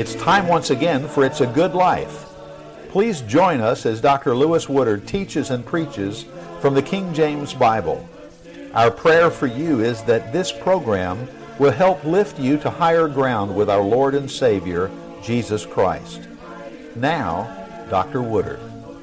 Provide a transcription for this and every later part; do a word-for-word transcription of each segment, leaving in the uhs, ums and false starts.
It's time once again for It's a Good Life. Please join us as Doctor Lewis Woodard teaches and preaches from the King James Bible. Our prayer for you is that this program will help lift you to higher ground with our Lord and Savior, Jesus Christ. Now, Doctor Woodard.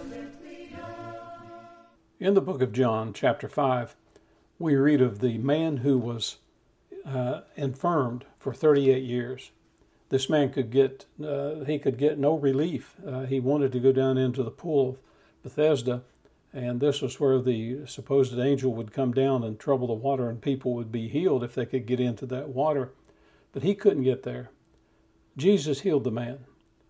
In the book of John, chapter five, we read of the man who was uh, infirmed for thirty-eight years. This man could get, uh, he could get no relief. Uh, he wanted to go down into the pool of Bethesda, and this was where the supposed angel would come down and trouble the water, and people would be healed if they could get into that water. But he couldn't get there. Jesus healed the man.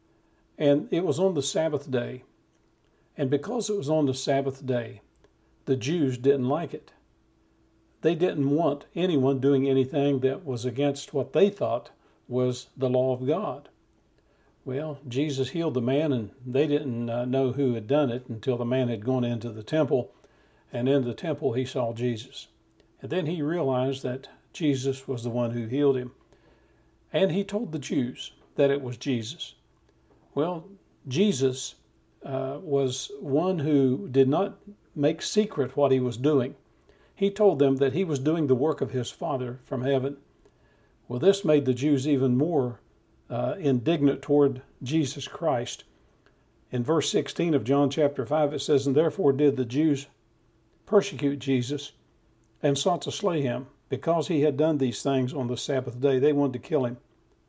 And it was on the Sabbath day. And because it was on the Sabbath day, the Jews didn't like it. They didn't want anyone doing anything that was against what they thought was the law of God. Well, Jesus healed the man, and they didn't uh, know who had done it until the man had gone into the temple, and in the temple he saw Jesus. And then he realized that Jesus was the one who healed him. And he told the Jews that it was Jesus. Well, Jesus uh, was one who did not make secret what he was doing. He told them that he was doing the work of his Father from heaven. Well, this made the Jews even more uh, indignant toward Jesus Christ. In verse sixteen of John chapter five, it says, "And therefore did the Jews persecute Jesus and sought to slay him, because he had done these things on the Sabbath day." They wanted to kill him.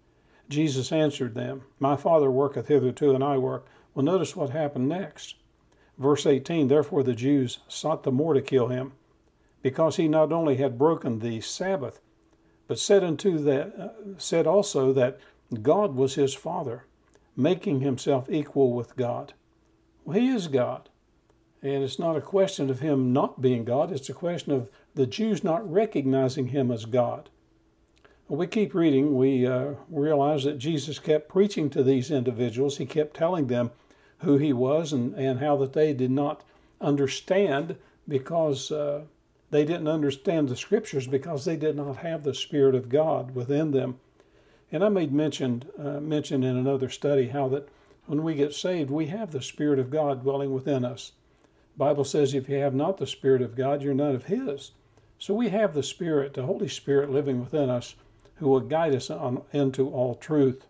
Jesus answered them, "My Father worketh hitherto, and I work." Well, notice what happened next. Verse eighteen, "Therefore the Jews sought the more to kill him, because he not only had broken the Sabbath, but said unto that uh, said also that God was his Father, making himself equal with God." Well, he is God. And it's not a question of him not being God. It's a question of the Jews not recognizing him as God. Well, we keep reading. We uh, realize that Jesus kept preaching to these individuals. He kept telling them who he was and, and how that they did not understand because uh, they didn't understand the Scriptures because they did not have the Spirit of God within them. And I made mention, uh, mention in another study how that when we get saved, we have the Spirit of God dwelling within us. The Bible says if you have not the Spirit of God, you're none of his. So we have the Spirit, the Holy Spirit living within us, who will guide us on, into all truth.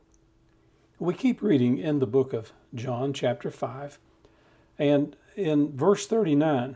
We keep reading in the book of John, chapter five, and in verse thirty-nine,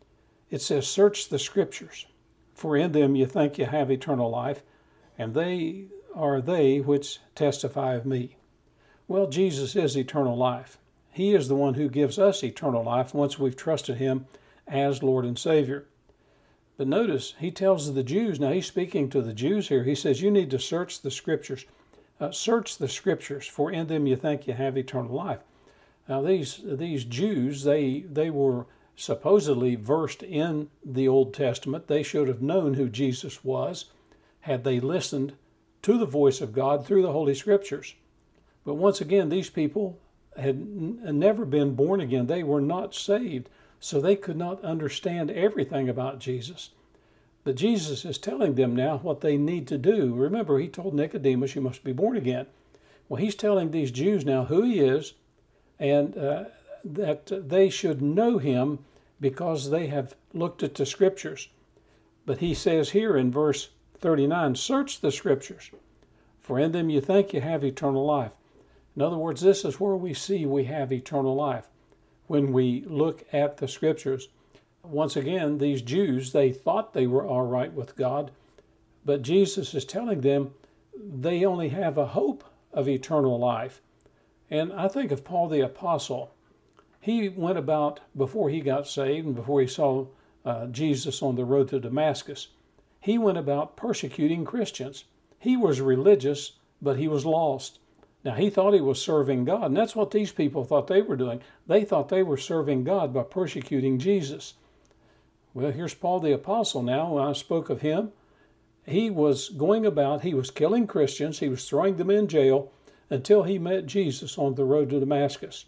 it says, "Search the Scriptures, for in them you think you have eternal life, and they are they which testify of me." Well, Jesus is eternal life. He is the one who gives us eternal life once we've trusted him as Lord and Savior. But notice, he tells the Jews, now he's speaking to the Jews here, he says, you need to search the Scriptures. Uh, search the Scriptures, for in them you think you have eternal life. Now these these Jews, they they were supposedly versed in the Old Testament. They should have known who Jesus was had they listened to the voice of God through the Holy Scriptures. But once again, these people had n- never been born again. They were not saved, so they could not understand everything about Jesus. But Jesus is telling them now what they need to do. Remember, he told Nicodemus, you must be born again. Well, he's telling these Jews now who he is, and uh, that they should know him because they have looked at the Scriptures. But he says here in verse thirty-nine, "Search the Scriptures, for in them you think you have eternal life." In other words, this is where we see we have eternal life. When we look at the Scriptures, once again, these Jews, they thought they were all right with God, but Jesus is telling them they only have a hope of eternal life. And I think of Paul the Apostle. He went about, before he got saved and before he saw uh, Jesus on the road to Damascus, he went about persecuting Christians. He was religious, but he was lost. Now, he thought he was serving God, and that's what these people thought they were doing. They thought they were serving God by persecuting Jesus. Well, here's Paul the Apostle now. When I spoke of him, he was going about, he was killing Christians, he was throwing them in jail until he met Jesus on the road to Damascus.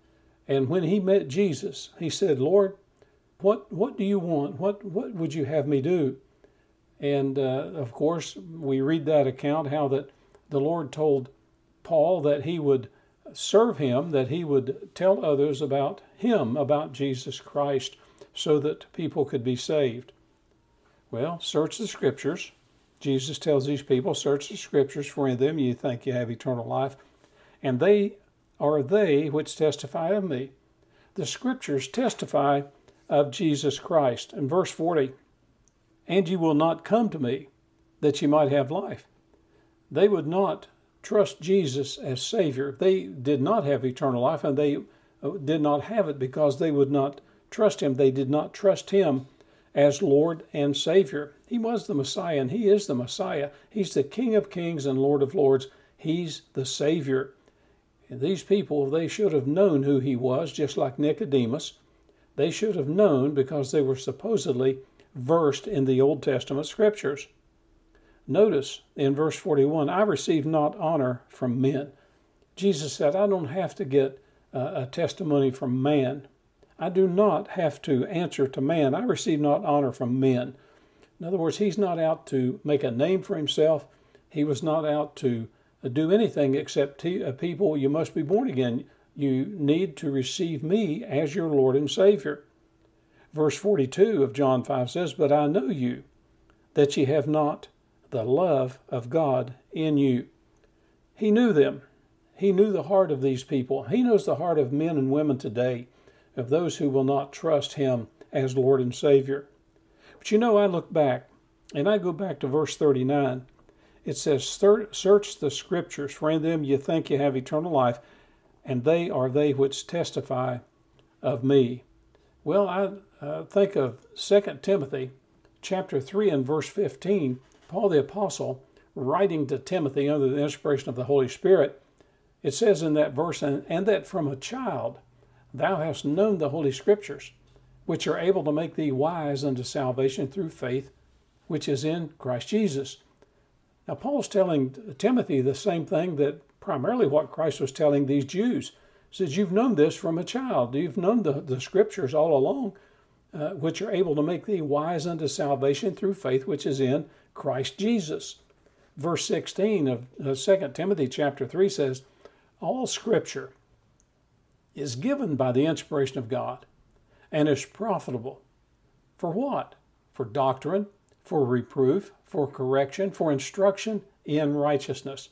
And when he met Jesus, he said, "Lord, what what do you want? What what would you have me do?" And uh, of course, we read that account how that the Lord told Paul that he would serve him, that he would tell others about him, about Jesus Christ, so that people could be saved. Well, search the Scriptures. Jesus tells these people, search the Scriptures, for in them you think you have eternal life, and they are they which testify of me. The Scriptures testify of Jesus Christ. In verse forty, and you will not come to me, that you might have life. They would not trust Jesus as Savior. They did not have eternal life, and they did not have it because they would not trust Him. They did not trust Him as Lord and Savior. He was the Messiah, and He is the Messiah. He's the King of kings and Lord of lords. He's the Savior. And these people, they should have known who He was, just like Nicodemus. They should have known because they were supposedly versed in the Old Testament Scriptures. Notice in verse forty-one, I receive not honor from men. Jesus said, I don't have to get a testimony from man. I do not have to answer to man. I receive not honor from men. In other words, He's not out to make a name for Himself. He was not out to do anything except to people, you must be born again. You need to receive me as your Lord and Savior. Verse forty-two of John five says, but I know you, that ye have not the love of God in you. He knew them. He knew the heart of these people. He knows the heart of men and women today, of those who will not trust Him as Lord and Savior. But you know, I look back, and I go back to verse thirty-nine. It says, search the Scriptures, for in them you think you have eternal life, and they are they which testify of me. Well, I uh, think of Second Timothy chapter three and verse fifteen. Paul the Apostle, writing to Timothy under the inspiration of the Holy Spirit, it says in that verse, and, and that from a child thou hast known the Holy Scriptures, which are able to make thee wise unto salvation through faith, which is in Christ Jesus. Now, Paul's telling Timothy the same thing that primarily what Christ was telling these Jews. He says, you've known this from a child. You've known the, the Scriptures all along, uh, which are able to make thee wise unto salvation through faith, which is in Christ Jesus. Verse sixteen of uh, Second Timothy chapter three says, all Scripture is given by the inspiration of God and is profitable. For what? For doctrine, for reproof, for correction, for instruction in righteousness.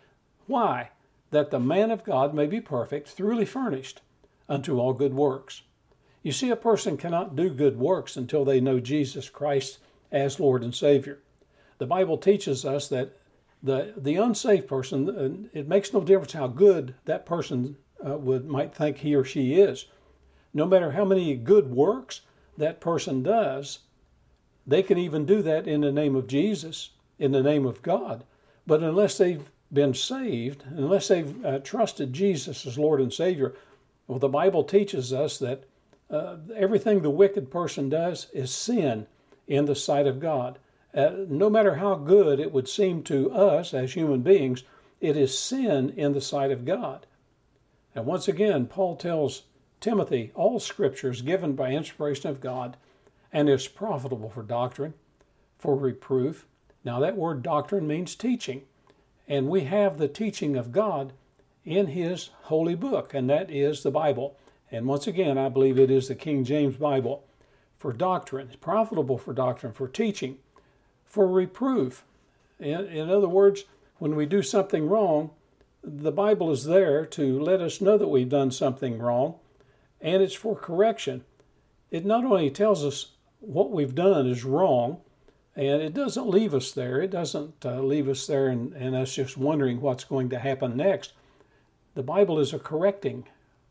Why? That the man of God may be perfect, thoroughly furnished unto all good works. You see, a person cannot do good works until they know Jesus Christ as Lord and Savior. The Bible teaches us that the, the unsaved person, it makes no difference how good that person uh, would might think he or she is. No matter how many good works that person does, they can even do that in the name of Jesus, in the name of God. But unless they've been saved, unless they've uh, trusted Jesus as Lord and Savior, well, the Bible teaches us that uh, everything the wicked person does is sin in the sight of God. Uh, no matter how good it would seem to us as human beings, it is sin in the sight of God. And once again, Paul tells Timothy, all Scripture is given by inspiration of God and is profitable for doctrine, for reproof. Now that word doctrine means teaching. And we have the teaching of God in His holy book, and that is the Bible. And once again, I believe it is the King James Bible. For doctrine, it's profitable for doctrine, for teaching, for reproof. In, in other words, when we do something wrong, the Bible is there to let us know that we've done something wrong, and it's for correction. It not only tells us what we've done is wrong, and it doesn't leave us there. It doesn't uh, leave us there and, and us just wondering what's going to happen next. The Bible is a correcting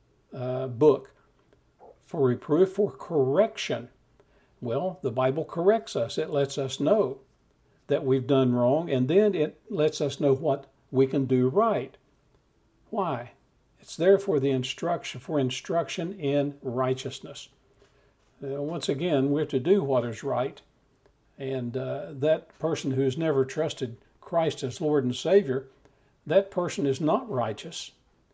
uh, book for reproof, for correction. Well, the Bible corrects us. It lets us know that we've done wrong, and then it lets us know what we can do right. Why? It's there for the instruction, for instruction in righteousness. Uh, once again, we're to do what is right. And uh, that person who's never trusted Christ as Lord and Savior, that person is not righteous.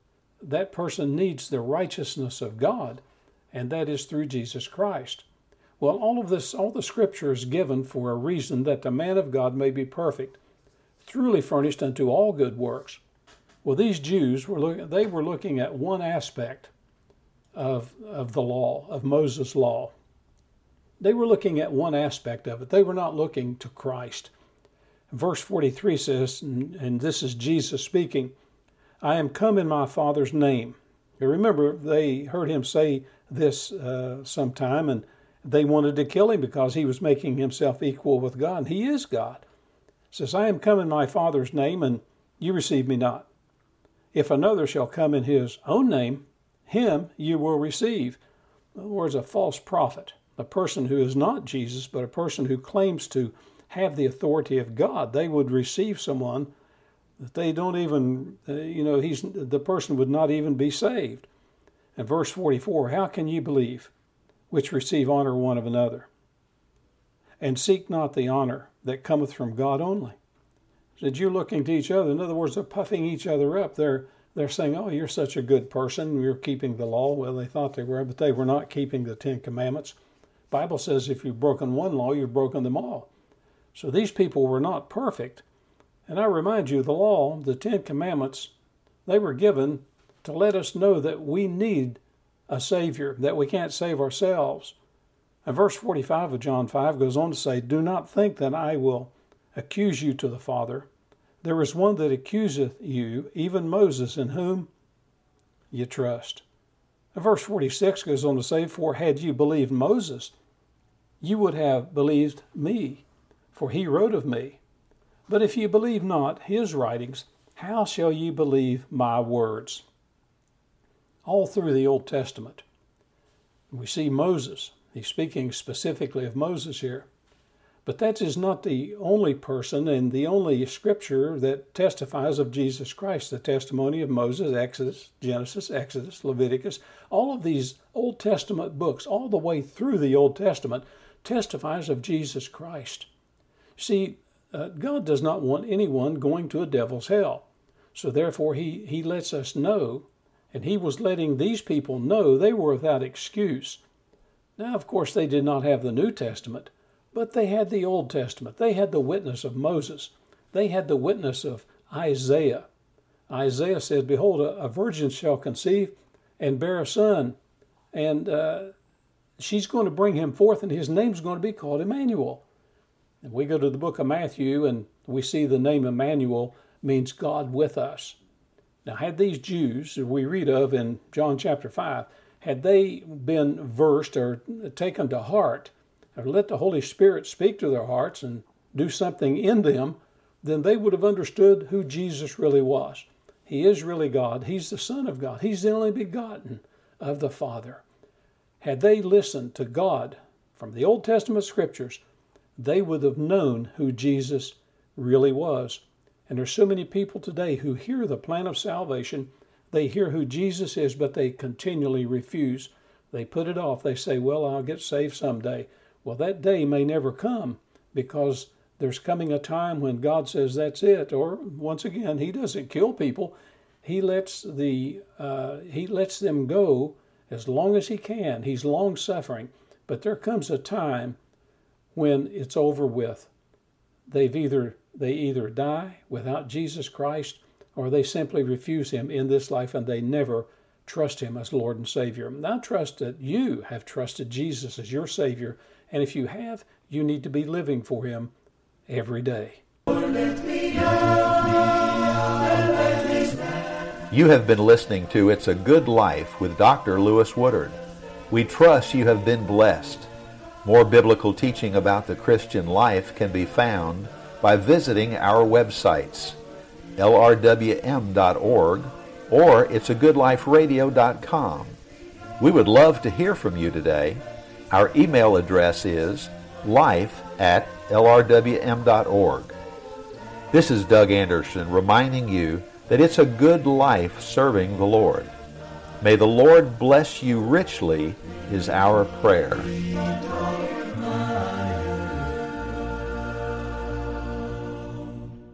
That person needs the righteousness of God, and that is through Jesus Christ. Well, all of this, all the Scripture is given for a reason, that the man of God may be perfect, truly furnished unto all good works. Well, these Jews were look, they were looking at one aspect of of the law, of Moses' law. They were looking at one aspect of it. They were not looking to Christ. Verse forty-three says, and, and this is Jesus speaking, I am come in my Father's name. You remember, they heard him say this uh, sometime, and they wanted to kill him because he was making himself equal with God, and he is God. He says, I am come in my Father's name, and you receive me not. If another shall come in his own name, him you will receive. In other words, a false prophet, a person who is not Jesus, but a person who claims to have the authority of God. They would receive someone that they don't even, uh, you know, he's the person would not even be saved. And verse forty-four, how can ye believe, which receive honor one of another, and seek not the honor that cometh from God only? That you're looking to each other. In other words, they're puffing each other up. They're they're saying, oh, you're such a good person. You're keeping the law. Well, they thought they were, but they were not keeping the Ten Commandments. The Bible says if you've broken one law, you've broken them all. So these people were not perfect. And I remind you, the law, the Ten Commandments, they were given to let us know that we need a Savior, that we can't save ourselves. And verse forty-five of John five goes on to say, do not think that I will accuse you to the Father. There is one that accuseth you, even Moses, in whom you trust. And verse forty-six goes on to say, for had you believed Moses, you would have believed me, for he wrote of me. But if you believe not his writings, how shall you believe my words? All through the Old Testament, we see Moses. He's speaking specifically of Moses here. But that is not the only person and the only scripture that testifies of Jesus Christ. The testimony of Moses, Exodus, Genesis, Exodus, Leviticus, all of these Old Testament books, all the way through the Old Testament, testifies of Jesus Christ. See, uh, God does not want anyone going to a devil's hell. So therefore, he, he lets us know, and he was letting these people know they were without excuse. Now, of course, they did not have the New Testament, but they had the Old Testament. They had the witness of Moses. They had the witness of Isaiah. Isaiah said, behold, a, a virgin shall conceive and bear a son, and uh, she's going to bring him forth, and his name's going to be called Emmanuel. And we go to the book of Matthew, and we see the name Emmanuel means God with us. Now, had these Jews that we read of in John chapter five, had they been versed or taken to heart, or let the Holy Spirit speak to their hearts and do something in them, then they would have understood who Jesus really was. He is really God. He's the Son of God. He's the only begotten of the Father. Had they listened to God from the Old Testament scriptures, they would have known who Jesus really was. And there's so many people today who hear the plan of salvation. They hear who Jesus is, but they continually refuse. They put it off. They say, well, I'll get saved someday. Well, that day may never come, because there's coming a time when God says that's it. Or once again, he doesn't kill people. He lets the uh, he lets them go as long as he can. He's long suffering. But there comes a time when it's over with. They've either they either die without Jesus Christ, or they simply refuse him in this life, and they never trust him as Lord and Savior. And I trust that you have trusted Jesus as your Savior, and if you have, you need to be living for him every day. You have been listening to It's a Good Life with Doctor Lewis Woodard. We trust you have been blessed. More biblical teaching about the Christian life can be found by visiting our websites, L R W M dot org or it's a good life radio dot com. We would love to hear from you today. Our email address is life at L R W M dot org. This is Doug Anderson reminding you that it's a good life serving the Lord. May the Lord bless you richly is our prayer.